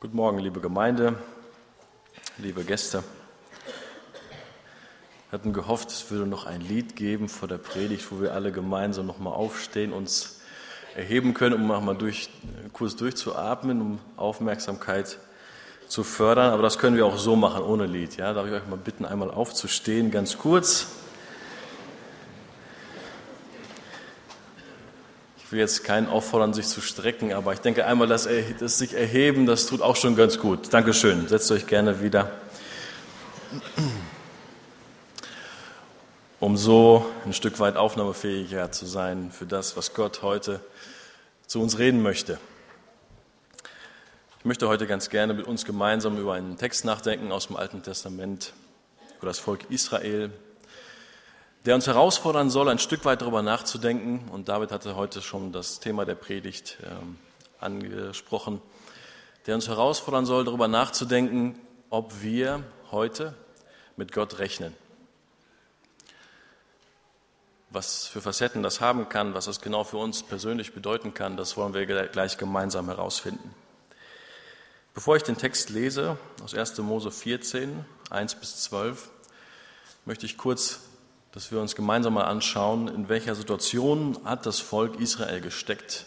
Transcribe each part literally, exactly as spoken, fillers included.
Guten Morgen, liebe Gemeinde, liebe Gäste. Wir hatten gehofft, es würde noch ein Lied geben vor der Predigt, wo wir alle gemeinsam nochmal aufstehen, uns erheben können, um nochmal durch, kurz durchzuatmen, um Aufmerksamkeit zu fördern. Aber das können wir auch so machen, ohne Lied. Ja? Darf ich euch mal bitten, einmal aufzustehen, ganz kurz. Ich will jetzt keinen auffordern, sich zu strecken, aber ich denke einmal, das, das sich erheben, das tut auch schon ganz gut. Dankeschön. Setzt euch gerne wieder. Um so ein Stück weit aufnahmefähiger zu sein für das, was Gott heute zu uns reden möchte. Ich möchte heute ganz gerne mit uns gemeinsam über einen Text nachdenken aus dem Alten Testament, über das Volk Israel, der uns herausfordern soll, ein Stück weit darüber nachzudenken. Und David hatte heute schon das Thema der Predigt ähm, angesprochen, der uns herausfordern soll, darüber nachzudenken, ob wir heute mit Gott rechnen. Was für Facetten das haben kann, was das genau für uns persönlich bedeuten kann, das wollen wir gleich gemeinsam herausfinden. Bevor ich den Text lese, aus erster Mose vierzehn, eins bis zwölf, möchte ich kurz, dass wir uns gemeinsam mal anschauen, in welcher Situation hat das Volk Israel gesteckt,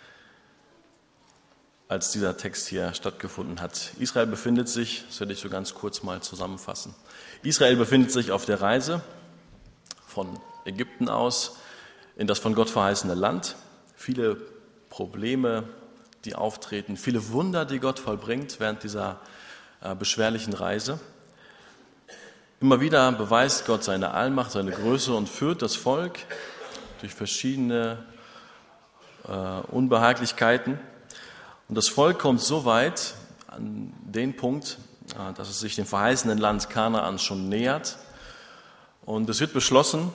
als dieser Text hier stattgefunden hat. Israel befindet sich, das werde ich so ganz kurz mal zusammenfassen, Israel befindet sich auf der Reise von Ägypten aus in das von Gott verheißene Land. Viele Probleme, die auftreten, viele Wunder, die Gott vollbringt während dieser äh, beschwerlichen Reise. Immer wieder beweist Gott seine Allmacht, seine Größe und führt das Volk durch verschiedene äh, Unbehaglichkeiten. Und das Volk kommt so weit an den Punkt, äh, dass es sich dem verheißenen Land Kanaan schon nähert. Und es wird beschlossen,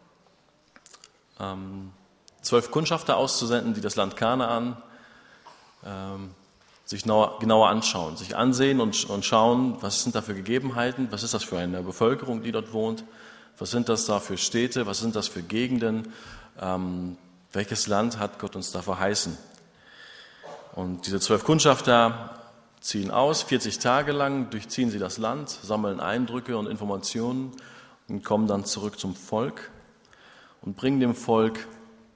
ähm, zwölf Kundschafter auszusenden, die das Land Kanaan ähm, sich genauer anschauen, sich ansehen und, und schauen, was sind da für Gegebenheiten, was ist das für eine Bevölkerung, die dort wohnt, was sind das da für Städte, was sind das für Gegenden, ähm, welches Land hat Gott uns da verheißen. Und diese zwölf Kundschafter ziehen aus, vierzig Tage lang durchziehen sie das Land, sammeln Eindrücke und Informationen und kommen dann zurück zum Volk und bringen dem Volk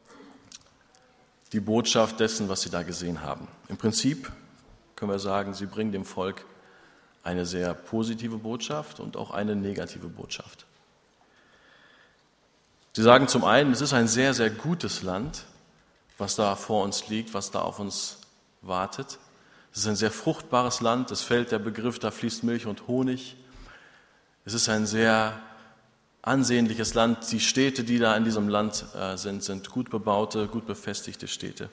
die Botschaft dessen, was sie da gesehen haben. Im Prinzip können wir sagen, sie bringen dem Volk eine sehr positive Botschaft und auch eine negative Botschaft. Sie sagen zum einen, es ist ein sehr, sehr gutes Land, was da vor uns liegt, was da auf uns wartet. Es ist ein sehr fruchtbares Land, es fällt der Begriff, da fließt Milch und Honig. Es ist ein sehr ansehnliches Land. Die Städte, die da in diesem Land äh, sind, sind gut bebaute, gut befestigte Städte.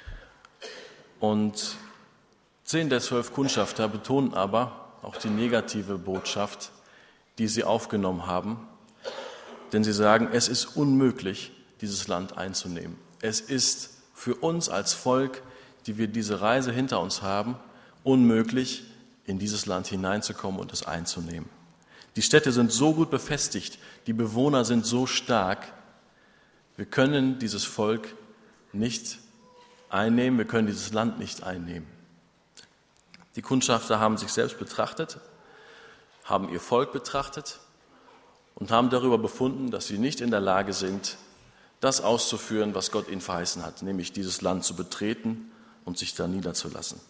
Und zehn der zwölf Kundschafter betonen aber auch die negative Botschaft, die sie aufgenommen haben. Denn sie sagen, es ist unmöglich, dieses Land einzunehmen. Es ist für uns als Volk, die wir diese Reise hinter uns haben, unmöglich, in dieses Land hineinzukommen und es einzunehmen. Die Städte sind so gut befestigt, die Bewohner sind so stark, wir können dieses Volk nicht einnehmen, wir können dieses Land nicht einnehmen. Die Kundschafter haben sich selbst betrachtet, haben ihr Volk betrachtet und haben darüber befunden, dass sie nicht in der Lage sind, das auszuführen, was Gott ihnen verheißen hat, nämlich dieses Land zu betreten und sich da niederzulassen.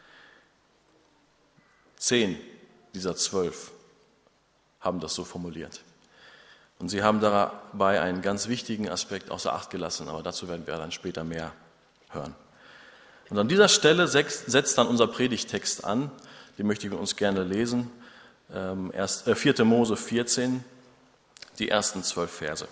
Zehn dieser zwölf haben das so formuliert. Und sie haben dabei einen ganz wichtigen Aspekt außer Acht gelassen, aber dazu werden wir dann später mehr hören. Und an dieser Stelle setzt dann unser Predigttext an, den möchte ich mit uns gerne lesen, vierter Mose vierzehn, die ersten zwölf Verse.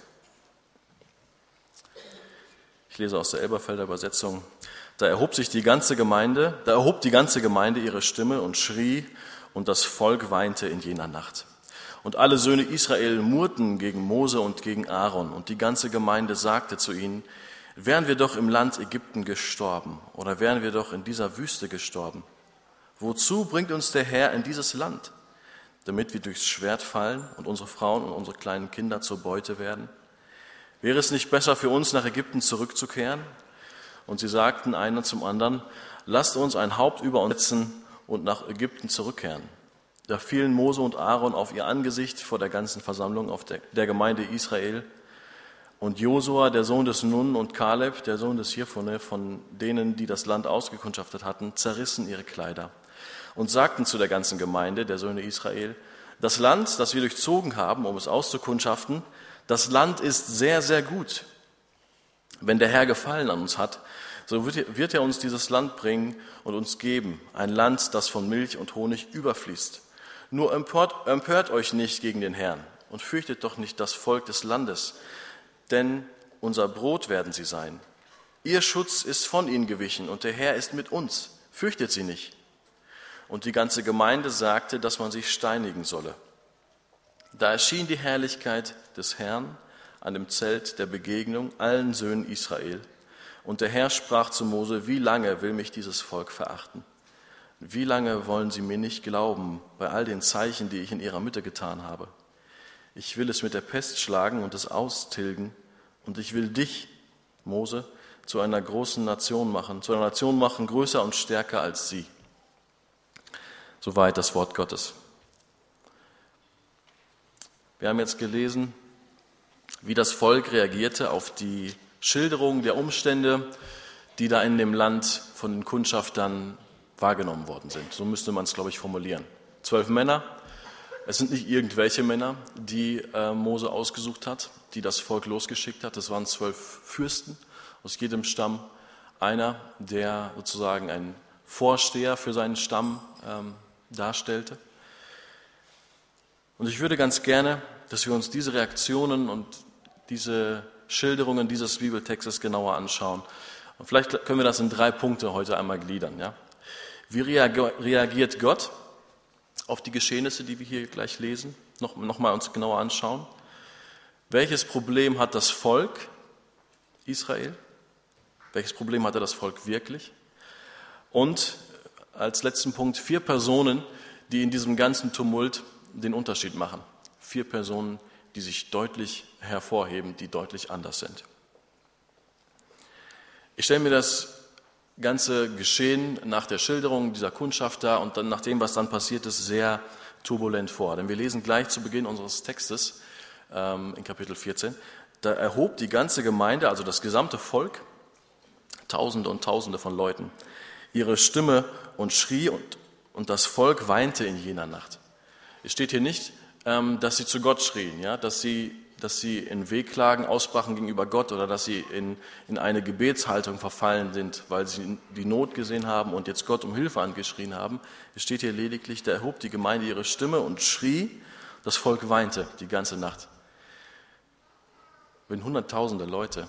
Ich lese aus der Elberfelder Übersetzung. Da erhob sich die ganze Gemeinde, da erhob die ganze Gemeinde ihre Stimme und schrie, und das Volk weinte in jener Nacht. Und alle Söhne Israel murrten gegen Mose und gegen Aaron, und die ganze Gemeinde sagte zu ihnen, wären wir doch im Land Ägypten gestorben, oder wären wir doch in dieser Wüste gestorben? Wozu bringt uns der Herr in dieses Land? Damit wir durchs Schwert fallen und unsere Frauen und unsere kleinen Kinder zur Beute werden? Wäre es nicht besser für uns, nach Ägypten zurückzukehren? Und sie sagten einer zum anderen, lasst uns ein Haupt über uns setzen und nach Ägypten zurückkehren. Da fielen Mose und Aaron auf ihr Angesicht vor der ganzen Versammlung auf der, der Gemeinde Israel. Und Josua, der Sohn des Nun, und Kaleb, der Sohn des Jephone, von denen, die das Land ausgekundschaftet hatten, zerrissen ihre Kleider und sagten zu der ganzen Gemeinde der Söhne Israel: Das Land, das wir durchzogen haben, um es auszukundschaften, das Land ist sehr, sehr gut. Wenn der Herr Gefallen an uns hat, so wird er uns dieses Land bringen und uns geben, ein Land, das von Milch und Honig überfließt. Nur empört, empört euch nicht gegen den Herrn und fürchtet doch nicht das Volk des Landes, denn unser Brot werden sie sein. Ihr Schutz ist von ihnen gewichen und der Herr ist mit uns. Fürchtet sie nicht. Und die ganze Gemeinde sagte, dass man sie steinigen solle. Da erschien die Herrlichkeit des Herrn an dem Zelt der Begegnung allen Söhnen Israel. Und der Herr sprach zu Mose: Wie lange will mich dieses Volk verachten? Wie lange wollen sie mir nicht glauben bei all den Zeichen, die ich in ihrer Mitte getan habe? Ich will es mit der Pest schlagen und es austilgen. Und ich will dich, Mose, zu einer großen Nation machen, zu einer Nation machen, größer und stärker als sie. Soweit das Wort Gottes. Wir haben jetzt gelesen, wie das Volk reagierte auf die Schilderung der Umstände, die da in dem Land von den Kundschaftern wahrgenommen worden sind. So müsste man es, glaube ich, formulieren. Zwölf Männer, es sind nicht irgendwelche Männer, die äh, Mose ausgesucht hat, die das Volk losgeschickt hat. Es waren zwölf Fürsten aus jedem Stamm. Einer, der sozusagen ein Vorsteher für seinen Stamm ähm, darstellte. Und ich würde ganz gerne, dass wir uns diese Reaktionen und diese Schilderungen dieses Bibeltextes genauer anschauen. Und vielleicht können wir das in drei Punkte heute einmal gliedern. Ja? Wie reagiert Gott auf die Geschehnisse, die wir hier gleich lesen? Noch, noch mal uns genauer anschauen. Welches Problem hat das Volk Israel? Welches Problem hatte das Volk wirklich? Und als letzten Punkt vier Personen, die in diesem ganzen Tumult den Unterschied machen. Vier Personen, die sich deutlich hervorheben, die deutlich anders sind. Ich stelle mir das ganze Geschehen nach der Schilderung dieser Kundschafter und dann nach dem, was dann passiert ist, sehr turbulent vor. Denn wir lesen gleich zu Beginn unseres Textes ähm, in Kapitel vierzehn, da erhob die ganze Gemeinde, also das gesamte Volk, Tausende und Tausende von Leuten, ihre Stimme und schrie und, und das Volk weinte in jener Nacht. Es steht hier nicht, ähm, dass sie zu Gott schrien, ja, dass sie dass sie in Wehklagen ausbrachen gegenüber Gott oder dass sie in, in eine Gebetshaltung verfallen sind, weil sie die Not gesehen haben und jetzt Gott um Hilfe angeschrien haben. Es steht hier lediglich, da erhob die Gemeinde ihre Stimme und schrie, das Volk weinte die ganze Nacht. Wenn hunderttausende Leute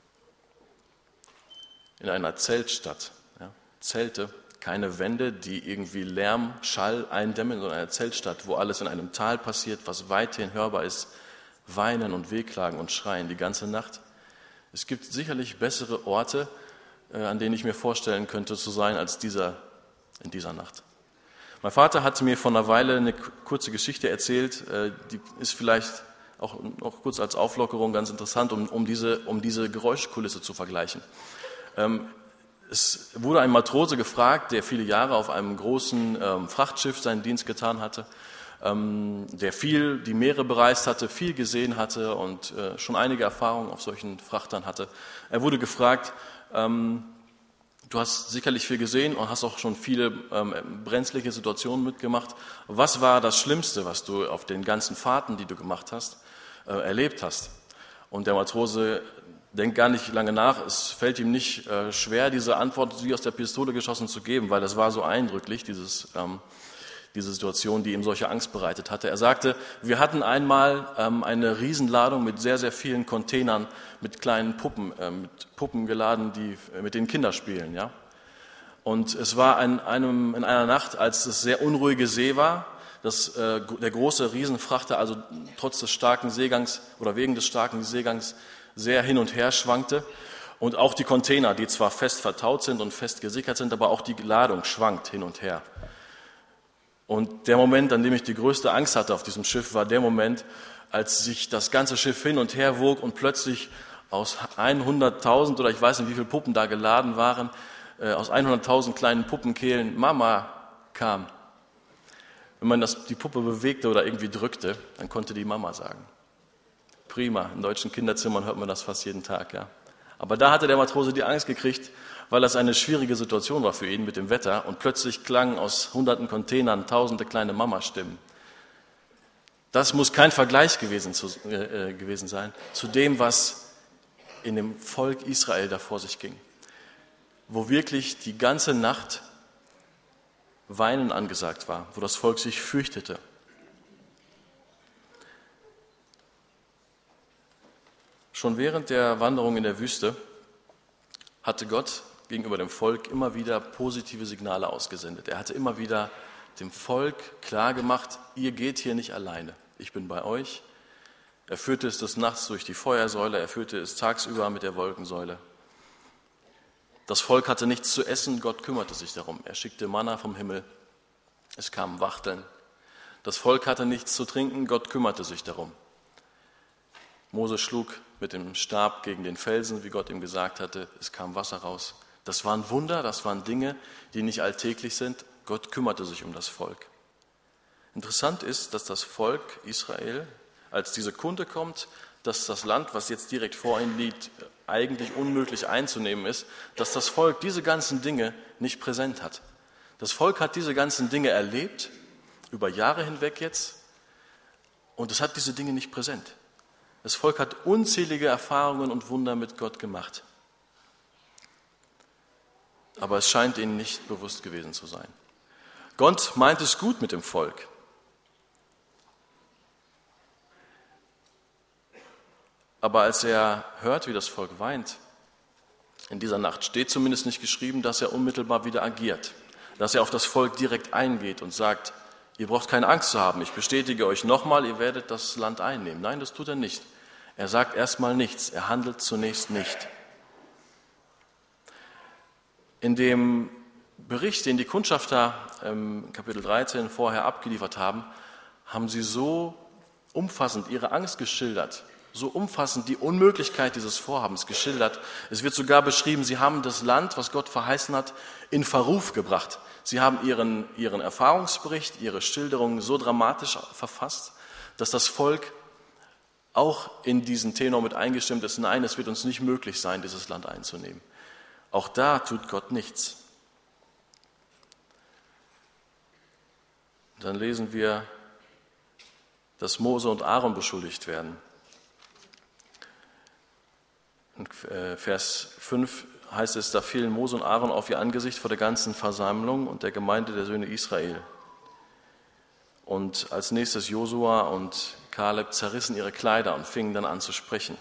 in einer Zeltstadt, ja, Zelte, keine Wände, die irgendwie Lärm, Schall eindämmen, sondern eine Zeltstadt, wo alles in einem Tal passiert, was weithin hörbar ist, weinen und wehklagen und schreien die ganze Nacht. Es gibt sicherlich bessere Orte, äh, an denen ich mir vorstellen könnte zu sein, als dieser in dieser Nacht. Mein Vater hat mir vor einer Weile eine kurze Geschichte erzählt, äh, die ist vielleicht auch noch kurz als Auflockerung ganz interessant, um, um, diese, um diese Geräuschkulisse zu vergleichen. Ähm, es wurde ein Matrose gefragt, der viele Jahre auf einem großen ähm, Frachtschiff seinen Dienst getan hatte, der viel die Meere bereist hatte, viel gesehen hatte und äh, schon einige Erfahrungen auf solchen Frachtern hatte. Er wurde gefragt, ähm, du hast sicherlich viel gesehen und hast auch schon viele ähm, brenzliche Situationen mitgemacht. Was war das Schlimmste, was du auf den ganzen Fahrten, die du gemacht hast, äh, erlebt hast? Und der Matrose denkt gar nicht lange nach. Es fällt ihm nicht äh, schwer, diese Antwort wie aus der Pistole geschossen zu geben, weil das war so eindrücklich, dieses ähm, diese Situation, die ihm solche Angst bereitet hatte. Er sagte, wir hatten einmal ähm, eine Riesenladung mit sehr, sehr vielen Containern mit kleinen Puppen, äh, mit Puppen geladen, die äh, mit denen Kinder spielen. Ja? Und es war an einem, in einer Nacht, als es sehr unruhige See war, dass äh, der große Riesenfrachter, also trotz des starken Seegangs oder wegen des starken Seegangs, sehr hin und her schwankte. Und auch die Container, die zwar fest vertaut sind und fest gesichert sind, aber auch die Ladung schwankt hin und her. Und der Moment, an dem ich die größte Angst hatte auf diesem Schiff, war der Moment, als sich das ganze Schiff hin und her wog und plötzlich aus hunderttausend oder ich weiß nicht, wie viele Puppen da geladen waren, äh, aus hunderttausend kleinen Puppenkehlen, Mama, kam. Wenn man das, die Puppe bewegte oder irgendwie drückte, dann konnte die Mama sagen. Prima, in deutschen Kinderzimmern hört man das fast jeden Tag. Ja. Aber da hatte der Matrose die Angst gekriegt, weil das eine schwierige Situation war für ihn mit dem Wetter und plötzlich klangen aus hunderten Containern tausende kleine Mamastimmen. Das muss kein Vergleich gewesen, zu, äh, gewesen sein zu dem, was in dem Volk Israel da vor sich ging, wo wirklich die ganze Nacht Weinen angesagt war, wo das Volk sich fürchtete. Schon während der Wanderung in der Wüste hatte Gott gegenüber dem Volk immer wieder positive Signale ausgesendet. Er hatte immer wieder dem Volk klargemacht, ihr geht hier nicht alleine, ich bin bei euch. Er führte es des Nachts durch die Feuersäule, er führte es tagsüber mit der Wolkensäule. Das Volk hatte nichts zu essen, Gott kümmerte sich darum. Er schickte Manna vom Himmel, es kamen Wachteln. Das Volk hatte nichts zu trinken, Gott kümmerte sich darum. Mose schlug mit dem Stab gegen den Felsen, wie Gott ihm gesagt hatte, es kam Wasser raus. Das waren Wunder, das waren Dinge, die nicht alltäglich sind. Gott kümmerte sich um das Volk. Interessant ist, dass das Volk Israel, als diese Kunde kommt, dass das Land, was jetzt direkt vor ihnen liegt, eigentlich unmöglich einzunehmen ist, dass das Volk diese ganzen Dinge nicht präsent hat. Das Volk hat diese ganzen Dinge erlebt, über Jahre hinweg jetzt, und es hat diese Dinge nicht präsent. Das Volk hat unzählige Erfahrungen und Wunder mit Gott gemacht. Aber es scheint ihnen nicht bewusst gewesen zu sein. Gott meint es gut mit dem Volk. Aber als er hört, wie das Volk weint, in dieser Nacht steht zumindest nicht geschrieben, dass er unmittelbar wieder agiert, dass er auf das Volk direkt eingeht und sagt, ihr braucht keine Angst zu haben, ich bestätige euch nochmal, ihr werdet das Land einnehmen. Nein, das tut er nicht. Er sagt erstmal nichts, er handelt zunächst nicht. In dem Bericht, den die Kundschafter im Kapitel dreizehn vorher abgeliefert haben, haben sie so umfassend ihre Angst geschildert, so umfassend die Unmöglichkeit dieses Vorhabens geschildert. Es wird sogar beschrieben, sie haben das Land, was Gott verheißen hat, in Verruf gebracht. Sie haben ihren, ihren Erfahrungsbericht, ihre Schilderungen so dramatisch verfasst, dass das Volk auch in diesen Tenor mit eingestimmt ist, nein, es wird uns nicht möglich sein, dieses Land einzunehmen. Auch da tut Gott nichts. Dann lesen wir, dass Mose und Aaron beschuldigt werden. In Vers fünf heißt es, da fielen Mose und Aaron auf ihr Angesicht vor der ganzen Versammlung und der Gemeinde der Söhne Israel. Und als nächstes Josua und Kaleb zerrissen ihre Kleider und fingen dann an zu sprechen.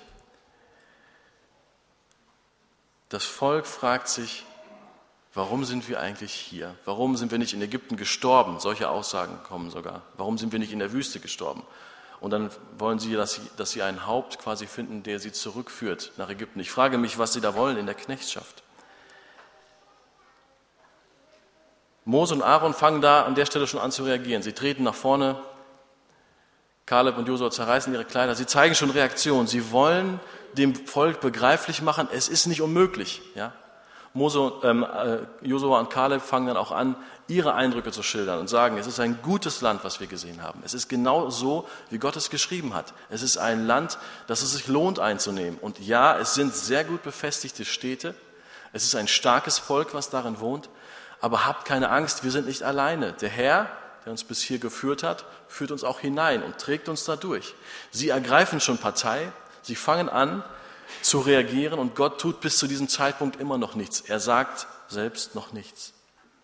Das Volk fragt sich, warum sind wir eigentlich hier? Warum sind wir nicht in Ägypten gestorben? Solche Aussagen kommen sogar. Warum sind wir nicht in der Wüste gestorben? Und dann wollen sie, dass sie, dass sie ein Haupt quasi finden, der sie zurückführt nach Ägypten. Ich frage mich, was sie da wollen in der Knechtschaft. Mose und Aaron fangen da an der Stelle schon an zu reagieren. Sie treten nach vorne, Kaleb und Josua zerreißen ihre Kleider. Sie zeigen schon Reaktion. Sie wollen dem Volk begreiflich machen, es ist nicht unmöglich. Ja? Mose, ähm, äh, Josua und Kaleb fangen dann auch an, ihre Eindrücke zu schildern und sagen, es ist ein gutes Land, was wir gesehen haben. Es ist genau so, wie Gott es geschrieben hat. Es ist ein Land, das es sich lohnt einzunehmen. Und ja, es sind sehr gut befestigte Städte. Es ist ein starkes Volk, was darin wohnt. Aber habt keine Angst, wir sind nicht alleine. Der Herr, der uns bis hier geführt hat, führt uns auch hinein und trägt uns da durch. Sie ergreifen schon Partei, sie fangen an zu reagieren und Gott tut bis zu diesem Zeitpunkt immer noch nichts. Er sagt selbst noch nichts.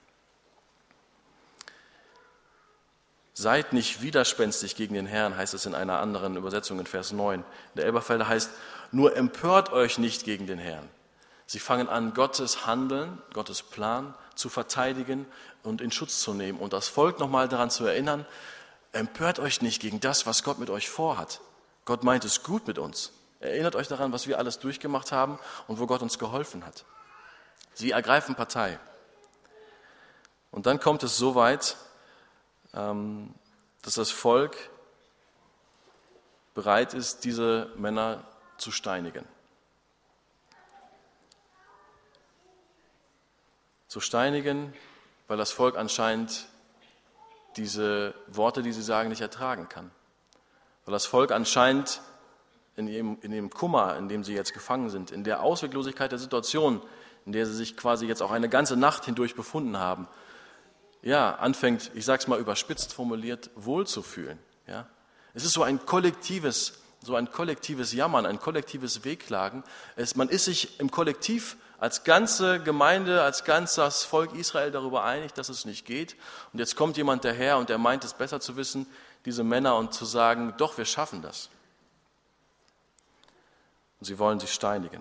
Seid nicht widerspenstig gegen den Herrn, heißt es in einer anderen Übersetzung in Vers neun. Der Elberfelder heißt, nur empört euch nicht gegen den Herrn. Sie fangen an, Gottes Handeln, Gottes Plan zu verteidigen und in Schutz zu nehmen und das Volk nochmal daran zu erinnern, empört euch nicht gegen das, was Gott mit euch vorhat. Gott meint es gut mit uns. Erinnert euch daran, was wir alles durchgemacht haben und wo Gott uns geholfen hat. Sie ergreifen Partei. Und dann kommt es so weit, dass das Volk bereit ist, diese Männer zu steinigen. Zu steinigen, weil das Volk anscheinend diese Worte, die sie sagen, nicht ertragen kann. Weil das Volk anscheinend in dem, in dem Kummer, in dem sie jetzt gefangen sind, in der Ausweglosigkeit der Situation, in der sie sich quasi jetzt auch eine ganze Nacht hindurch befunden haben, ja, anfängt, ich sage es mal überspitzt formuliert, wohlzufühlen. Ja. Es ist so ein kollektives, so ein kollektives Jammern, ein kollektives Wehklagen. Es, man ist sich im Kollektiv als ganze Gemeinde, als ganzes Volk Israel darüber einig, dass es nicht geht. Und jetzt kommt jemand daher und der meint es besser zu wissen, diese Männer, und zu sagen, doch, wir schaffen das. Und sie wollen sie steinigen.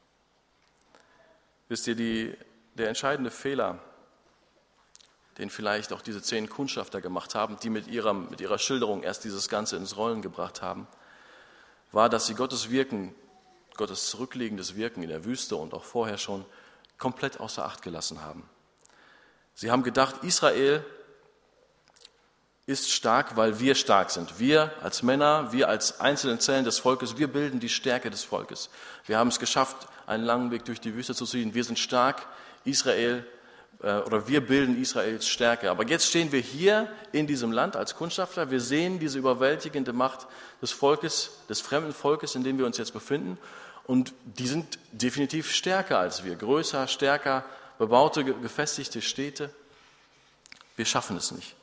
Wisst ihr, die, der entscheidende Fehler, den vielleicht auch diese zehn Kundschafter gemacht haben, die mit ihrer, mit ihrer Schilderung erst dieses Ganze ins Rollen gebracht haben, war, dass sie Gottes Wirken, Gottes zurückliegendes Wirken in der Wüste und auch vorher schon komplett außer Acht gelassen haben. Sie haben gedacht, Israel ist stark, weil wir stark sind. Wir als Männer, wir als einzelne Zellen des Volkes, wir bilden die Stärke des Volkes. Wir haben es geschafft, einen langen Weg durch die Wüste zu ziehen. Wir sind stark, Israel, äh, oder wir bilden Israels Stärke. Aber jetzt stehen wir hier in diesem Land als Kundschafter. Wir sehen diese überwältigende Macht des Volkes, des fremden Volkes, in dem wir uns jetzt befinden. Und die sind definitiv stärker als wir. Größer, stärker, bebaute, gefestigte Städte. Wir schaffen es nicht.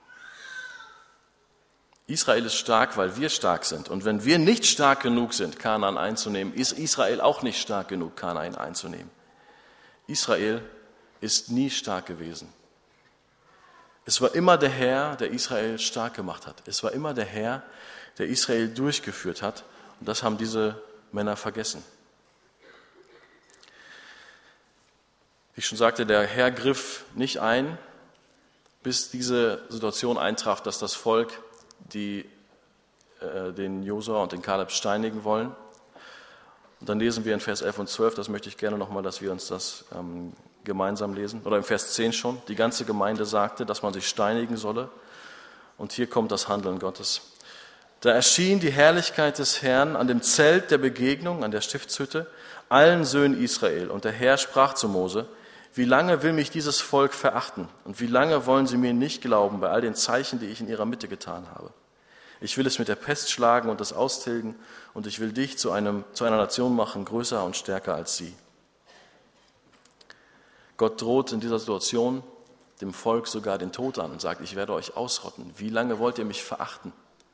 Israel ist stark, weil wir stark sind. Und wenn wir nicht stark genug sind, Kanaan einzunehmen, ist Israel auch nicht stark genug, Kanaan einzunehmen. Israel ist nie stark gewesen. Es war immer der Herr, der Israel stark gemacht hat. Es war immer der Herr, der Israel durchgeführt hat. Und das haben diese Männer vergessen. Wie ich schon sagte, der Herr griff nicht ein, bis diese Situation eintraf, dass das Volk die äh, den Josua und den Kaleb steinigen wollen. Und dann lesen wir in Vers elf und zwölf, das möchte ich gerne nochmal, dass wir uns das ähm, gemeinsam lesen, oder im Vers zehn schon, die ganze Gemeinde sagte, dass man sich steinigen solle. Und hier kommt das Handeln Gottes. Da erschien die Herrlichkeit des Herrn an dem Zelt der Begegnung, an der Stiftshütte, allen Söhnen Israel. Und der Herr sprach zu Mose, wie lange will mich dieses Volk verachten und wie lange wollen sie mir nicht glauben bei all den Zeichen, die ich in ihrer Mitte getan habe? Ich will es mit der Pest schlagen und es austilgen und ich will dich zu, einem, zu einer Nation machen, größer und stärker als sie. Gott droht in dieser Situation dem Volk sogar den Tod an und sagt, ich werde euch ausrotten. Wie lange wollt ihr mich verachten?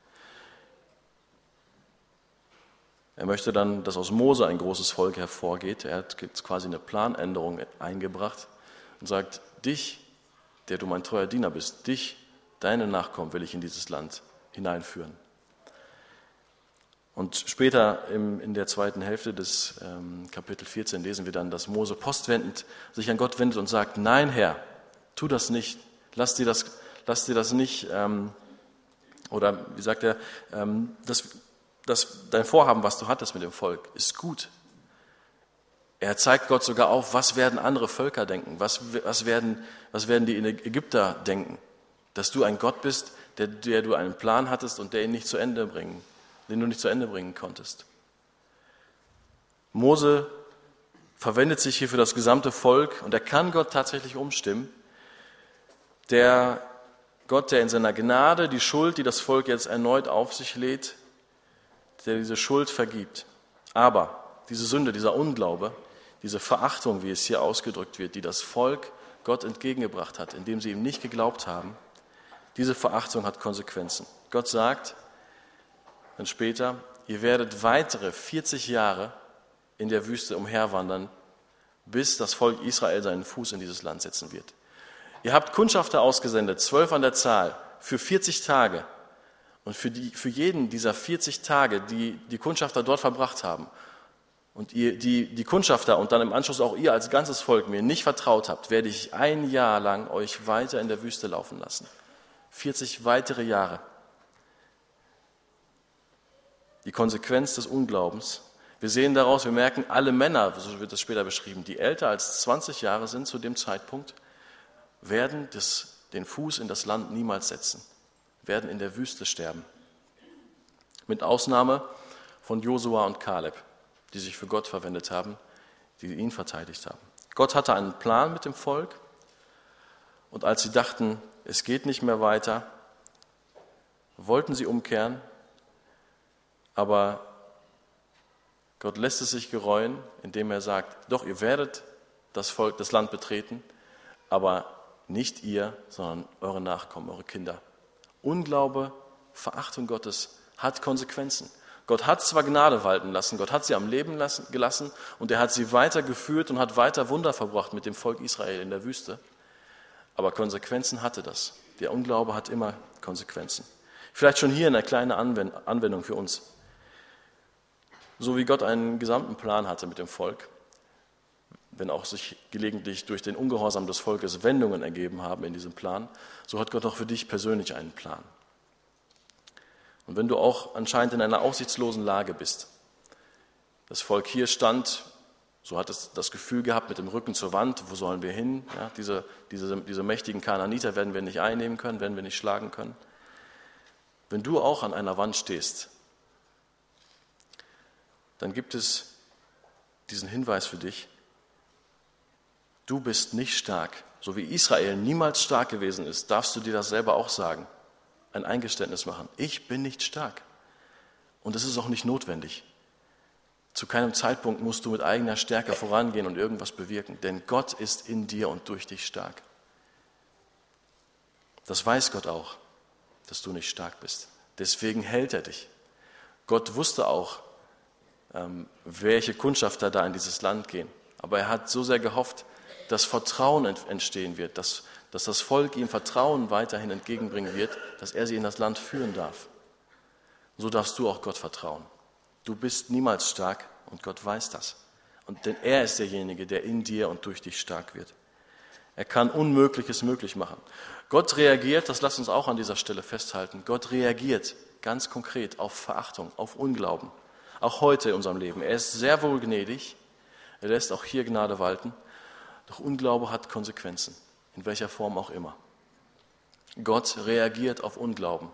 Er möchte dann, dass aus Mose ein großes Volk hervorgeht. Er hat jetzt quasi eine Planänderung eingebracht und sagt, dich, der du mein treuer Diener bist, dich, deine Nachkommen will ich in dieses Land hineinführen. Und später im, in der zweiten Hälfte des ähm, Kapitel vierzehn lesen wir dann, dass Mose postwendend sich an Gott wendet und sagt, nein Herr, tu das nicht, lass dir das, lass dir das nicht, ähm, oder wie sagt er, ähm, das Das, dein Vorhaben, was du hattest mit dem Volk, ist gut. Er zeigt Gott sogar auf, was werden andere Völker denken, was, was, werden, was werden die Ägypter denken, dass du ein Gott bist, der, der du einen Plan hattest und der ihn nicht zu Ende bringen, den du nicht zu Ende bringen konntest. Mose verwendet sich hier für das gesamte Volk und er kann Gott tatsächlich umstimmen. Der Gott, der in seiner Gnade die Schuld, die das Volk jetzt erneut auf sich lädt, der diese Schuld vergibt. Aber diese Sünde, dieser Unglaube, diese Verachtung, wie es hier ausgedrückt wird, die das Volk Gott entgegengebracht hat, indem sie ihm nicht geglaubt haben, diese Verachtung hat Konsequenzen. Gott sagt dann später, ihr werdet weitere vierzig Jahre in der Wüste umherwandern, bis das Volk Israel seinen Fuß in dieses Land setzen wird. Ihr habt Kundschafter ausgesendet, zwölf an der Zahl, für vierzig Tage. Und für, die, für jeden dieser vierzig Tage, die die Kundschafter dort verbracht haben und ihr, die, die Kundschafter und dann im Anschluss auch ihr als ganzes Volk mir nicht vertraut habt, werde ich ein Jahr lang euch weiter in der Wüste laufen lassen. vierzig weitere Jahre. Die Konsequenz des Unglaubens. Wir sehen daraus, wir merken, alle Männer, so wird es später beschrieben, die älter als zwanzig Jahre sind zu dem Zeitpunkt, werden das, den Fuß in das Land niemals setzen. Werden in der Wüste sterben. Mit Ausnahme von Josua und Kaleb, die sich für Gott verwendet haben, die ihn verteidigt haben. Gott hatte einen Plan mit dem Volk und als sie dachten, es geht nicht mehr weiter, wollten sie umkehren, aber Gott lässt es sich gereuen, indem er sagt, doch, ihr werdet das Volk, das Land betreten, aber nicht ihr, sondern eure Nachkommen, eure Kinder. Unglaube, Verachtung Gottes hat Konsequenzen. Gott hat zwar Gnade walten lassen, Gott hat sie am Leben lassen, gelassen und er hat sie weitergeführt und hat weiter Wunder verbracht mit dem Volk Israel in der Wüste, aber Konsequenzen hatte das. Der Unglaube hat immer Konsequenzen. Vielleicht schon hier eine kleine Anwendung für uns. So wie Gott einen gesamten Plan hatte mit dem Volk, wenn auch sich gelegentlich durch den Ungehorsam des Volkes Wendungen ergeben haben in diesem Plan, so hat Gott auch für dich persönlich einen Plan. Und wenn du auch anscheinend in einer aussichtslosen Lage bist, das Volk hier stand, so hat es das Gefühl gehabt, mit dem Rücken zur Wand, wo sollen wir hin? Ja, diese, diese, diese mächtigen Kanaaniter werden wir nicht einnehmen können, werden wir nicht schlagen können. Wenn du auch an einer Wand stehst, dann gibt es diesen Hinweis für dich, du bist nicht stark. So wie Israel niemals stark gewesen ist, darfst du dir das selber auch sagen, ein Eingeständnis machen. Ich bin nicht stark. Und es ist auch nicht notwendig. Zu keinem Zeitpunkt musst du mit eigener Stärke vorangehen und irgendwas bewirken, denn Gott ist in dir und durch dich stark. Das weiß Gott auch, dass du nicht stark bist. Deswegen hält er dich. Gott wusste auch, ähm, welche Kundschafter da in dieses Land gehen. Aber er hat so sehr gehofft, dass Vertrauen entstehen wird, dass, dass das Volk ihm Vertrauen weiterhin entgegenbringen wird, dass er sie in das Land führen darf. So darfst du auch Gott vertrauen. Du bist niemals stark und Gott weiß das. Und denn er ist derjenige, der in dir und durch dich stark wird. Er kann Unmögliches möglich machen. Gott reagiert, das lasst uns auch an dieser Stelle festhalten, Gott reagiert ganz konkret auf Verachtung, auf Unglauben. Auch heute in unserem Leben. Er ist sehr wohl gnädig, er lässt auch hier Gnade walten, doch Unglaube hat Konsequenzen, in welcher Form auch immer. Gott reagiert auf Unglauben.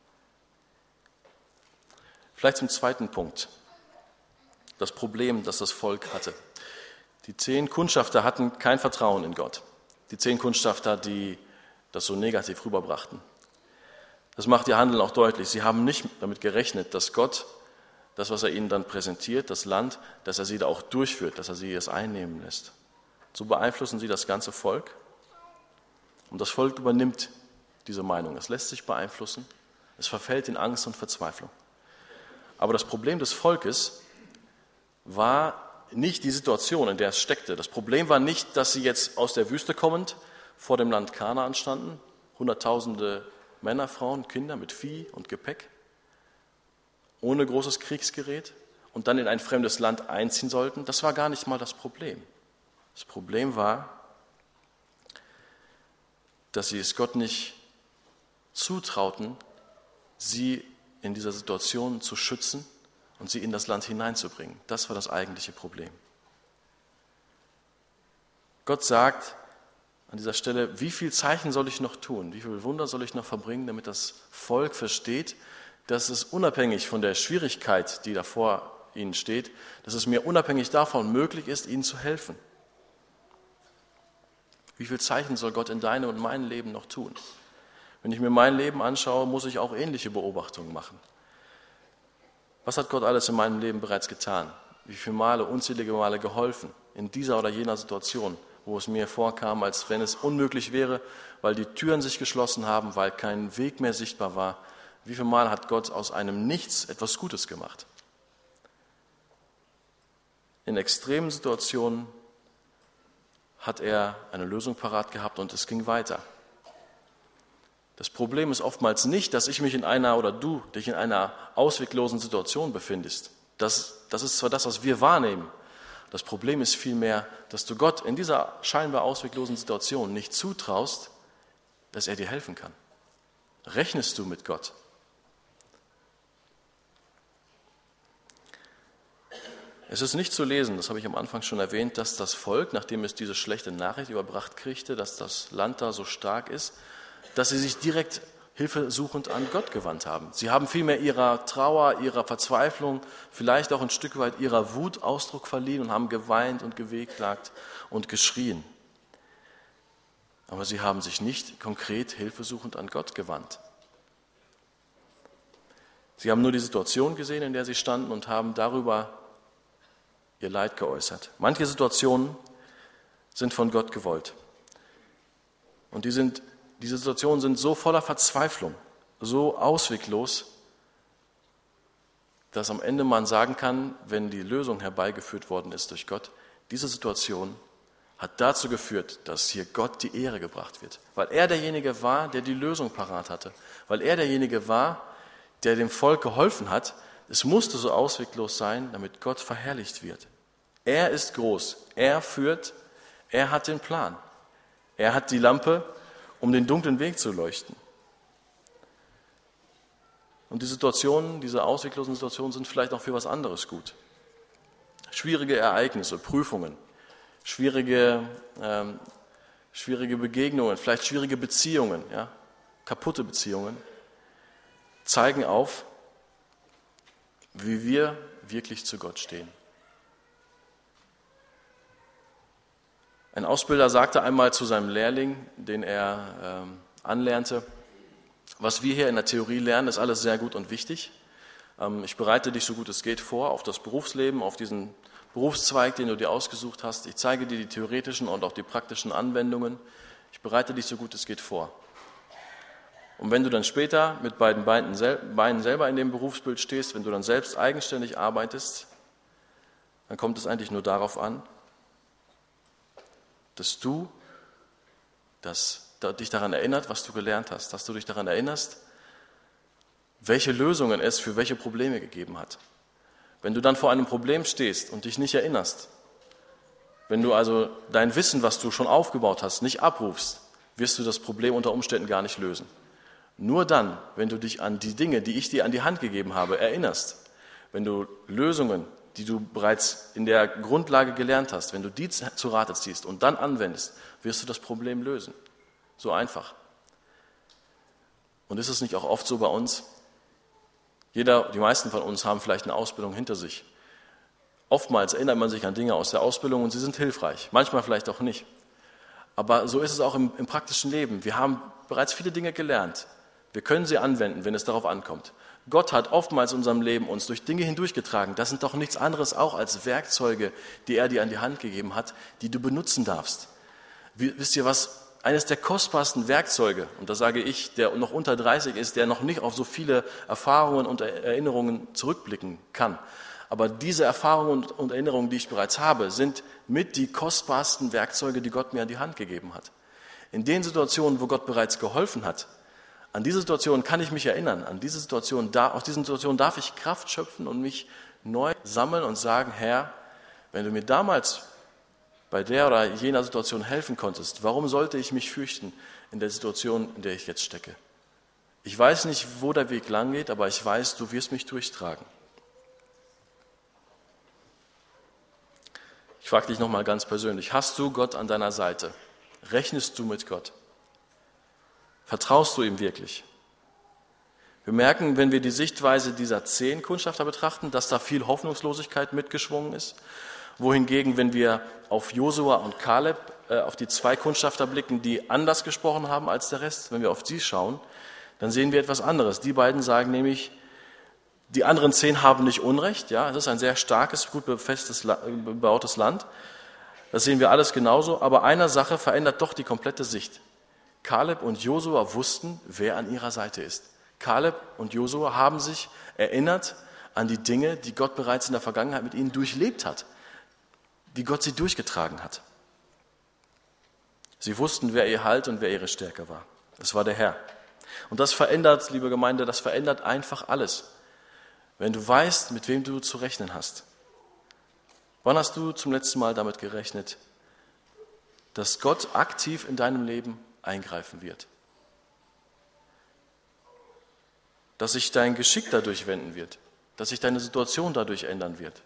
Vielleicht zum zweiten Punkt, das Problem, das das Volk hatte. Die zehn Kundschafter hatten kein Vertrauen in Gott. Die zehn Kundschafter, die das so negativ rüberbrachten. Das macht ihr Handeln auch deutlich. Sie haben nicht damit gerechnet, dass Gott das, was er ihnen dann präsentiert, das Land, dass er sie da auch durchführt, dass er sie es einnehmen lässt. So beeinflussen sie das ganze Volk. Und das Volk übernimmt diese Meinung. Es lässt sich beeinflussen. Es verfällt in Angst und Verzweiflung. Aber das Problem des Volkes war nicht die Situation, in der es steckte. Das Problem war nicht, dass sie jetzt aus der Wüste kommend vor dem Land Kanaan standen, hunderttausende Männer, Frauen, Kinder mit Vieh und Gepäck, ohne großes Kriegsgerät und dann in ein fremdes Land einziehen sollten. Das war gar nicht mal das Problem. Das Problem war, dass sie es Gott nicht zutrauten, sie in dieser Situation zu schützen und sie in das Land hineinzubringen. Das war das eigentliche Problem. Gott sagt an dieser Stelle, wie viel Zeichen soll ich noch tun, wie viel Wunder soll ich noch verbringen, damit das Volk versteht, dass es unabhängig von der Schwierigkeit, die da vor ihnen steht, dass es mir unabhängig davon möglich ist, ihnen zu helfen. Wie viel Zeichen soll Gott in deinem und meinem Leben noch tun? Wenn ich mir mein Leben anschaue, muss ich auch ähnliche Beobachtungen machen. Was hat Gott alles in meinem Leben bereits getan? Wie viele Male, unzählige Male geholfen in dieser oder jener Situation, wo es mir vorkam, als wenn es unmöglich wäre, weil die Türen sich geschlossen haben, weil kein Weg mehr sichtbar war. Wie viele Mal hat Gott aus einem Nichts etwas Gutes gemacht? In extremen Situationen hat er eine Lösung parat gehabt und es ging weiter. Das Problem ist oftmals nicht, dass ich mich in einer oder du dich in einer ausweglosen Situation befindest. Das, das ist zwar das, was wir wahrnehmen. Das Problem ist vielmehr, dass du Gott in dieser scheinbar ausweglosen Situation nicht zutraust, dass er dir helfen kann. Rechnest du mit Gott? Es ist nicht zu lesen, das habe ich am Anfang schon erwähnt, dass das Volk, nachdem es diese schlechte Nachricht überbracht kriegte, dass das Land da so stark ist, dass sie sich direkt hilfesuchend an Gott gewandt haben. Sie haben vielmehr ihrer Trauer, ihrer Verzweiflung, vielleicht auch ein Stück weit ihrer Wut Ausdruck verliehen und haben geweint und gewehklagt und geschrien. aber sie haben sich nicht konkret hilfesuchend an Gott gewandt. Sie haben nur die Situation gesehen, in der sie standen und haben darüber ihr Leid geäußert. Manche Situationen sind von Gott gewollt. Und die sind, diese Situationen sind so voller Verzweiflung, so ausweglos, dass am Ende man sagen kann, wenn die Lösung herbeigeführt worden ist durch Gott, diese Situation hat dazu geführt, dass hier Gott die Ehre gebracht wird. Weil er derjenige war, der die Lösung parat hatte. Weil er derjenige war, der dem Volk geholfen hat. Es musste so ausweglos sein, damit Gott verherrlicht wird. Er ist groß, er führt, er hat den Plan. Er hat die Lampe, um den dunklen Weg zu leuchten. Und die Situationen, diese ausweglosen Situationen sind vielleicht auch für was anderes gut. Schwierige Ereignisse, Prüfungen, schwierige, ähm, schwierige Begegnungen, vielleicht schwierige Beziehungen, ja, kaputte Beziehungen, zeigen auf, wie wir wirklich zu Gott stehen. Ein Ausbilder sagte einmal zu seinem Lehrling, den er ähm, anlernte, was wir hier in der Theorie lernen, ist alles sehr gut und wichtig. Ähm, ich bereite dich so gut es geht vor auf das Berufsleben, auf diesen Berufszweig, den du dir ausgesucht hast. Ich zeige dir die theoretischen und auch die praktischen Anwendungen. Ich bereite dich so gut es geht vor. Und wenn du dann später mit beiden Beinen selber in dem Berufsbild stehst, wenn du dann selbst eigenständig arbeitest, dann kommt es eigentlich nur darauf an, dass du das, dich daran erinnert, was du gelernt hast, dass du dich daran erinnerst, welche Lösungen es für welche Probleme gegeben hat. Wenn du dann vor einem Problem stehst und dich nicht erinnerst, wenn du also dein Wissen, was du schon aufgebaut hast, nicht abrufst, wirst du das Problem unter Umständen gar nicht lösen. Nur dann, wenn du dich an die Dinge, die ich dir an die Hand gegeben habe, erinnerst, wenn du Lösungen, die du bereits in der Grundlage gelernt hast, wenn du die zu Rate ziehst und dann anwendest, wirst du das Problem lösen. So einfach. Und ist es nicht auch oft so bei uns? Jeder, die meisten von uns haben vielleicht eine Ausbildung hinter sich. Oftmals erinnert man sich an Dinge aus der Ausbildung und sie sind hilfreich, manchmal vielleicht auch nicht. Aber so ist es auch im, im praktischen Leben. Wir haben bereits viele Dinge gelernt. Wir können sie anwenden, wenn es darauf ankommt. Gott hat oftmals in unserem Leben uns durch Dinge hindurchgetragen. Das sind doch nichts anderes auch als Werkzeuge, die er dir an die Hand gegeben hat, die du benutzen darfst. Wisst ihr was? Eines der kostbarsten Werkzeuge, und das sage ich, der noch unter dreißig ist, der noch nicht auf so viele Erfahrungen und Erinnerungen zurückblicken kann. Aber diese Erfahrungen und Erinnerungen, die ich bereits habe, sind mit die kostbarsten Werkzeuge, die Gott mir an die Hand gegeben hat. In den Situationen, wo Gott bereits geholfen hat, an diese Situation kann ich mich erinnern, an diese Situation, aus diesen Situationen darf ich Kraft schöpfen und mich neu sammeln und sagen, Herr, wenn du mir damals bei der oder jener Situation helfen konntest, warum sollte ich mich fürchten in der Situation, in der ich jetzt stecke? Ich weiß nicht, wo der Weg lang geht, aber ich weiß, du wirst mich durchtragen. Ich frage dich nochmal ganz persönlich, hast du Gott an deiner Seite? Rechnest du mit Gott? Vertraust du ihm wirklich? Wir merken, wenn wir die Sichtweise dieser zehn Kundschafter betrachten, dass da viel Hoffnungslosigkeit mitgeschwungen ist. Wohingegen, wenn wir auf Josua und Kaleb, äh, auf die zwei Kundschafter blicken, die anders gesprochen haben als der Rest, wenn wir auf sie schauen, dann sehen wir etwas anderes. Die beiden sagen nämlich, die anderen zehn haben nicht Unrecht. Ja, es ist ein sehr starkes, gut befestigtes, bebautes Land. Das sehen wir alles genauso. Aber einer Sache verändert doch die komplette Sicht. Kaleb und Josua wussten, wer an ihrer Seite ist. Kaleb und Josua haben sich erinnert an die Dinge, die Gott bereits in der Vergangenheit mit ihnen durchlebt hat, wie Gott sie durchgetragen hat. Sie wussten, wer ihr Halt und wer ihre Stärke war. Es war der Herr. Und das verändert, liebe Gemeinde, das verändert einfach alles. Wenn du weißt, mit wem du zu rechnen hast. Wann hast du zum letzten Mal damit gerechnet, dass Gott aktiv in deinem Leben eingreifen wird? Dass sich dein Geschick dadurch wenden wird, dass sich deine Situation dadurch ändern wird.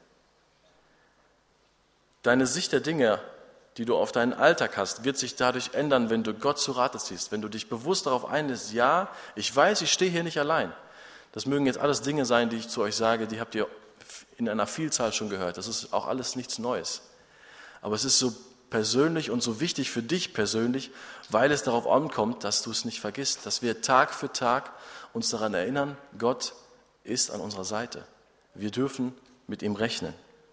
Deine Sicht der Dinge, die du auf deinen Alltag hast, wird sich dadurch ändern, wenn du Gott zu Rate ziehst, wenn du dich bewusst darauf einlässt, ja, ich weiß, ich stehe hier nicht allein. Das mögen jetzt alles Dinge sein, die ich zu euch sage, die habt ihr in einer Vielzahl schon gehört. Das ist auch alles nichts Neues. Aber es ist so persönlich und so wichtig für dich persönlich, weil es darauf ankommt, dass du es nicht vergisst, dass wir Tag für Tag uns daran erinnern, Gott ist an unserer Seite. Wir dürfen mit ihm rechnen.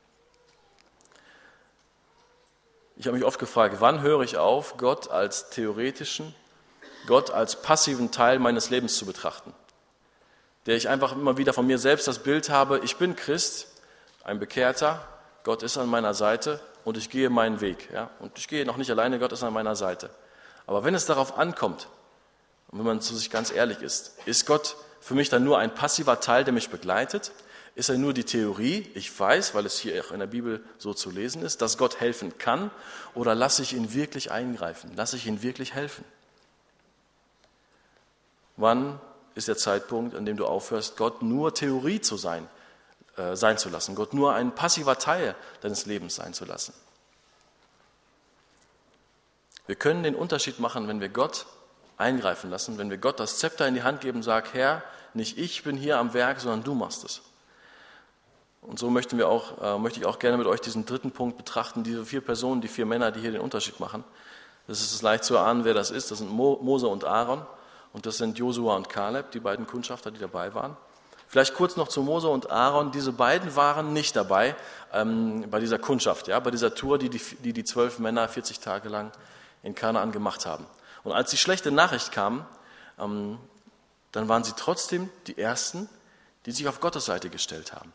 Ich habe mich oft gefragt, wann höre ich auf, Gott als theoretischen, Gott als passiven Teil meines Lebens zu betrachten, der ich einfach immer wieder von mir selbst das Bild habe, ich bin Christ, ein Bekehrter, Gott ist an meiner Seite und ich gehe meinen Weg. Ja? Und ich gehe noch nicht alleine, Gott ist an meiner Seite. Aber wenn es darauf ankommt, und wenn man zu sich ganz ehrlich ist, ist Gott für mich dann nur ein passiver Teil, der mich begleitet? Ist er nur die Theorie? Ich weiß, weil es hier auch in der Bibel so zu lesen ist, dass Gott helfen kann, oder lasse ich ihn wirklich eingreifen? Lasse ich ihn wirklich helfen? Wann ist der Zeitpunkt, an dem du aufhörst, Gott nur Theorie zu sein, äh, sein zu lassen, Gott nur ein passiver Teil deines Lebens sein zu lassen? Wir können den Unterschied machen, wenn wir Gott eingreifen lassen, wenn wir Gott das Zepter in die Hand geben und sagen, Herr, nicht ich bin hier am Werk, sondern du machst es. Und so möchten wir auch, äh, möchte ich auch gerne mit euch diesen dritten Punkt betrachten, diese vier Personen, die vier Männer, die hier den Unterschied machen. Das ist leicht zu erahnen, wer das ist. Das sind Mo, Mose und Aaron und das sind Josua und Kaleb, die beiden Kundschafter, die dabei waren. Vielleicht kurz noch zu Mose und Aaron. Diese beiden waren nicht dabei ähm, bei dieser Kundschaft, ja, bei dieser Tour, die die, die die zwölf Männer vierzig Tage lang in Kanaan gemacht haben. Und als die schlechte Nachricht kam, ähm, dann waren sie trotzdem die Ersten, die sich auf Gottes Seite gestellt haben.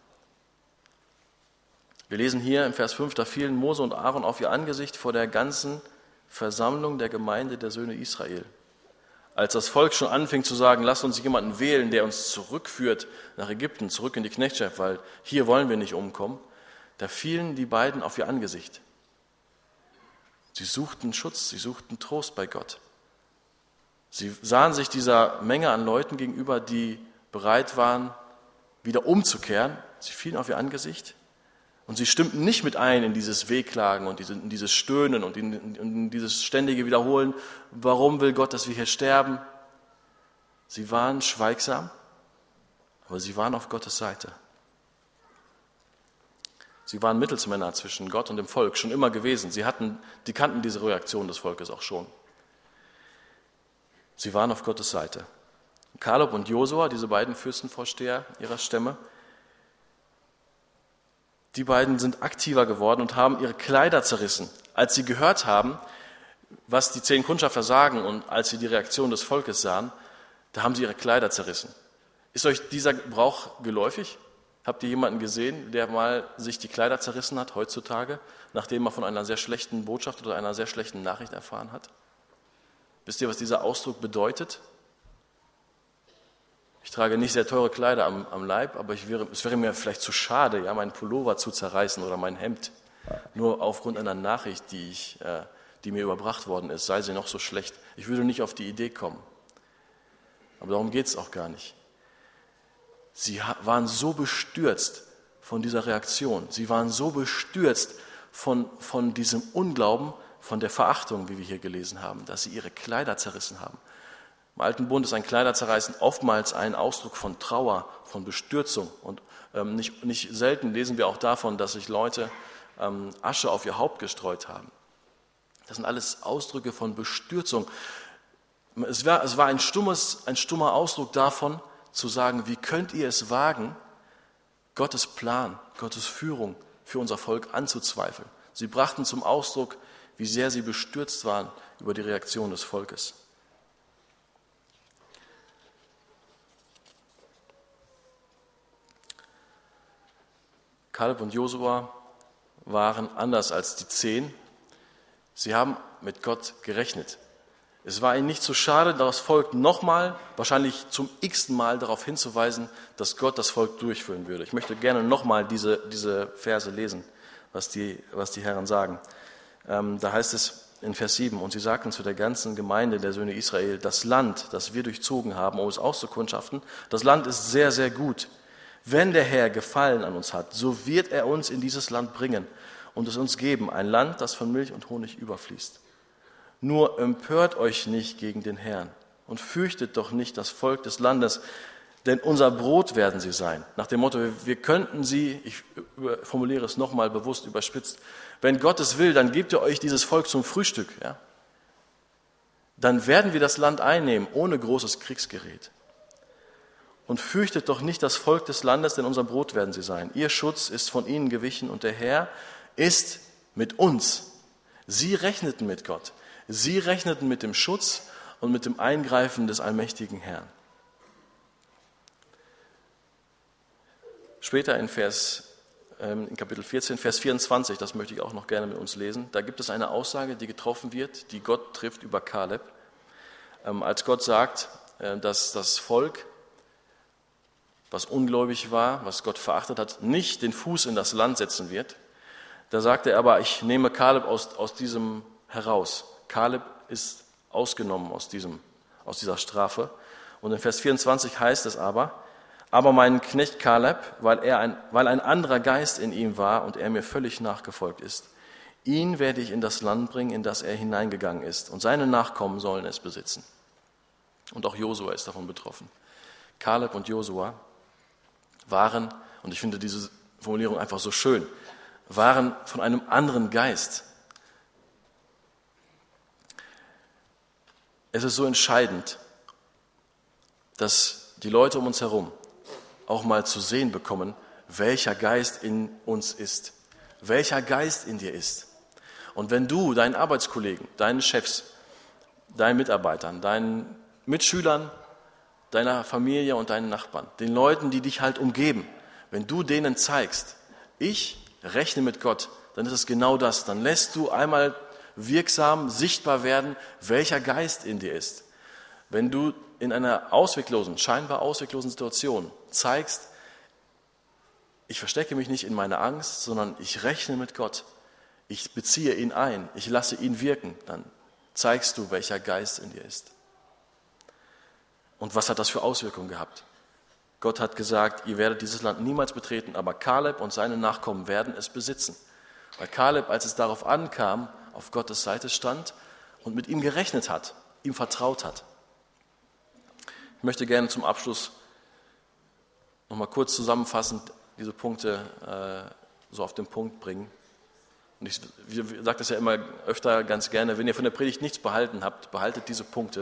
Wir lesen hier im Vers fünf, da fielen Mose und Aaron auf ihr Angesicht vor der ganzen Versammlung der Gemeinde der Söhne Israel. Als das Volk schon anfing zu sagen, lasst uns jemanden wählen, der uns zurückführt nach Ägypten, zurück in die Knechtschaft, weil hier wollen wir nicht umkommen, da fielen die beiden auf ihr Angesicht. Sie suchten Schutz, sie suchten Trost bei Gott. Sie sahen sich dieser Menge an Leuten gegenüber, die bereit waren, wieder umzukehren. Sie fielen auf ihr Angesicht. Und sie stimmten nicht mit ein in dieses Wehklagen und in dieses Stöhnen und in dieses ständige Wiederholen, warum will Gott, dass wir hier sterben? Sie waren schweigsam, aber sie waren auf Gottes Seite. Sie waren Mittelsmänner zwischen Gott und dem Volk, schon immer gewesen. Sie hatten, die kannten diese Reaktion des Volkes auch schon. Sie waren auf Gottes Seite. Kaleb und Josua, diese beiden Fürstenvorsteher ihrer Stämme, die beiden sind aktiver geworden und haben ihre Kleider zerrissen. Als sie gehört haben, was die zehn Kundschafter sagen und als sie die Reaktion des Volkes sahen, da haben sie ihre Kleider zerrissen. Ist euch dieser Brauch geläufig? Habt ihr jemanden gesehen, der mal sich die Kleider zerrissen hat heutzutage, nachdem er von einer sehr schlechten Botschaft oder einer sehr schlechten Nachricht erfahren hat? Wisst ihr, was dieser Ausdruck bedeutet? Ich trage nicht sehr teure Kleider am, am Leib, aber ich wäre, es wäre mir vielleicht zu schade, ja, meinen Pullover zu zerreißen oder mein Hemd, nur aufgrund einer Nachricht, die, ich, äh, die mir überbracht worden ist, sei sie noch so schlecht. Ich würde nicht auf die Idee kommen. Aber darum geht es auch gar nicht. Sie waren so bestürzt von dieser Reaktion, sie waren so bestürzt von, von diesem Unglauben, von der Verachtung, wie wir hier gelesen haben, dass sie ihre Kleider zerrissen haben. Im Alten Bund ist ein Kleiderzerreißen oftmals ein Ausdruck von Trauer, von Bestürzung. Und ähm, nicht, nicht selten lesen wir auch davon, dass sich Leute ähm, Asche auf ihr Haupt gestreut haben. Das sind alles Ausdrücke von Bestürzung. Es war, es war ein, stummes, ein stummer Ausdruck davon, zu sagen, wie könnt ihr es wagen, Gottes Plan, Gottes Führung für unser Volk anzuzweifeln. Sie brachten zum Ausdruck, wie sehr sie bestürzt waren über die Reaktion des Volkes. Kaleb und Josua waren anders als die Zehn. Sie haben mit Gott gerechnet. Es war ihnen nicht zu schade, das Volk nochmal, wahrscheinlich zum x-ten Mal darauf hinzuweisen, dass Gott das Volk durchführen würde. Ich möchte gerne nochmal diese, diese Verse lesen, was die, was die Herren sagen. Ähm, da heißt es in Vers sieben, und sie sagten zu der ganzen Gemeinde der Söhne Israel, das Land, das wir durchzogen haben, um es auszukundschaften, das Land ist sehr, sehr gut. Wenn der Herr Gefallen an uns hat, so wird er uns in dieses Land bringen und es uns geben, ein Land, das von Milch und Honig überfließt. Nur empört euch nicht gegen den Herrn und fürchtet doch nicht das Volk des Landes, denn unser Brot werden sie sein. Nach dem Motto, wir könnten sie, ich formuliere es nochmal bewusst überspitzt, wenn Gott es will, dann gebt ihr euch dieses Volk zum Frühstück. Ja? Dann werden wir das Land einnehmen, ohne großes Kriegsgerät. Und fürchtet doch nicht das Volk des Landes, denn unser Brot werden sie sein. Ihr Schutz ist von ihnen gewichen und der Herr ist mit uns. Sie rechneten mit Gott. Sie rechneten mit dem Schutz und mit dem Eingreifen des allmächtigen Herrn. Später in, Vers, ähm, in Kapitel vierzehn, Vers vierundzwanzig, das möchte ich auch noch gerne mit uns lesen, da gibt es eine Aussage, die getroffen wird, die Gott trifft über Kaleb. Ähm, als Gott sagt, äh, dass das Volk, was ungläubig war, was Gott verachtet hat, nicht den Fuß in das Land setzen wird, da sagt er aber, ich nehme Kaleb aus, aus diesem heraus. Kaleb ist ausgenommen aus, diesem, aus dieser Strafe. Und in Vers vierundzwanzig heißt es aber, aber mein Knecht Kaleb, weil, er ein, weil ein anderer Geist in ihm war und er mir völlig nachgefolgt ist, ihn werde ich in das Land bringen, in das er hineingegangen ist, und seine Nachkommen sollen es besitzen. Und auch Josua ist davon betroffen. Kaleb und Josua waren, und ich finde diese Formulierung einfach so schön, waren von einem anderen Geist. Es ist so entscheidend, dass die Leute um uns herum auch mal zu sehen bekommen, welcher Geist in uns ist, welcher Geist in dir ist. Und wenn du deinen Arbeitskollegen, deinen Chefs, deinen Mitarbeitern, deinen Mitschülern, deiner Familie und deinen Nachbarn, den Leuten, die dich halt umgeben, wenn du denen zeigst, ich rechne mit Gott, dann ist es genau das. Dann lässt du einmal wirksam sichtbar werden, welcher Geist in dir ist. Wenn du in einer ausweglosen, scheinbar ausweglosen Situation zeigst, ich verstecke mich nicht in meiner Angst, sondern ich rechne mit Gott, ich beziehe ihn ein, ich lasse ihn wirken, dann zeigst du, welcher Geist in dir ist. Und was hat das für Auswirkungen gehabt? Gott hat gesagt, ihr werdet dieses Land niemals betreten, aber Kaleb und seine Nachkommen werden es besitzen. Weil Kaleb, als es darauf ankam, auf Gottes Seite stand und mit ihm gerechnet hat, ihm vertraut hat. Ich möchte gerne zum Abschluss nochmal kurz zusammenfassend diese Punkte äh, so auf den Punkt bringen. Und ich, ich sage das ja immer öfter ganz gerne, wenn ihr von der Predigt nichts behalten habt, behaltet diese Punkte.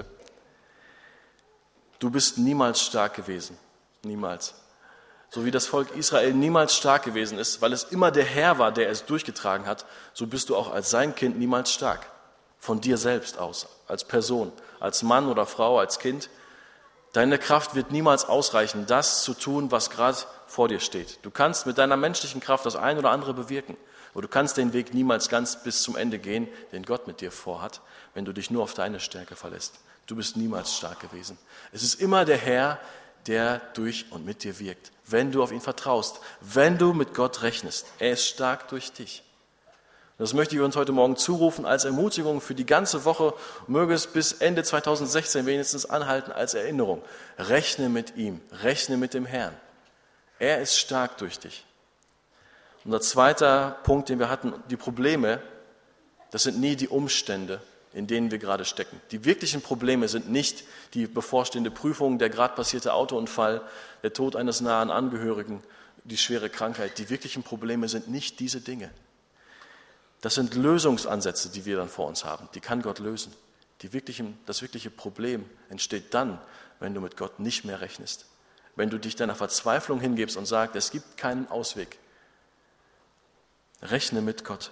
Du bist niemals stark gewesen, niemals. So wie das Volk Israel niemals stark gewesen ist, weil es immer der Herr war, der es durchgetragen hat, so bist du auch als sein Kind niemals stark. Von dir selbst aus, als Person, als Mann oder Frau, als Kind. Deine Kraft wird niemals ausreichen, das zu tun, was gerade vor dir steht. Du kannst mit deiner menschlichen Kraft das ein oder andere bewirken, aber du kannst den Weg niemals ganz bis zum Ende gehen, den Gott mit dir vorhat, wenn du dich nur auf deine Stärke verlässt. Du bist niemals stark gewesen. Es ist immer der Herr, der durch und mit dir wirkt, wenn du auf ihn vertraust, wenn du mit Gott rechnest. Er ist stark durch dich. Das möchte ich uns heute Morgen zurufen als Ermutigung für die ganze Woche. Möge es bis Ende zweitausendsechzehn wenigstens anhalten als Erinnerung. Rechne mit ihm, rechne mit dem Herrn. Er ist stark durch dich. Unser zweiter Punkt, den wir hatten, die Probleme, das sind nie die Umstände, in denen wir gerade stecken. Die wirklichen Probleme sind nicht die bevorstehende Prüfung, der gerade passierte Autounfall, der Tod eines nahen Angehörigen, die schwere Krankheit. Die wirklichen Probleme sind nicht diese Dinge. Das sind Lösungsansätze, die wir dann vor uns haben. Die kann Gott lösen. Die wirklichen, das wirkliche Problem entsteht dann, wenn du mit Gott nicht mehr rechnest. Wenn du dich deiner Verzweiflung hingibst und sagst, es gibt keinen Ausweg. Rechne mit Gott.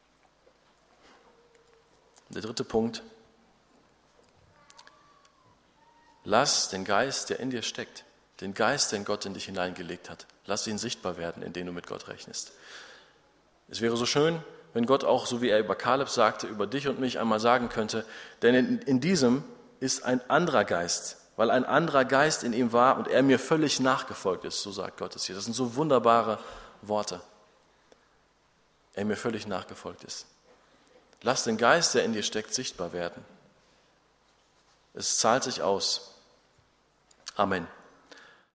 Der dritte Punkt. Lass den Geist, der in dir steckt, den Geist, den Gott in dich hineingelegt hat, lass ihn sichtbar werden, indem du mit Gott rechnest. Es wäre so schön, wenn Gott auch, so wie er über Kaleb sagte, über dich und mich einmal sagen könnte, denn in, in diesem ist ein anderer Geist, weil ein anderer Geist in ihm war und er mir völlig nachgefolgt ist, so sagt Gott es hier. Das sind so wunderbare Worte. Er mir völlig nachgefolgt ist. Lass den Geist, der in dir steckt, sichtbar werden. Es zahlt sich aus. Amen.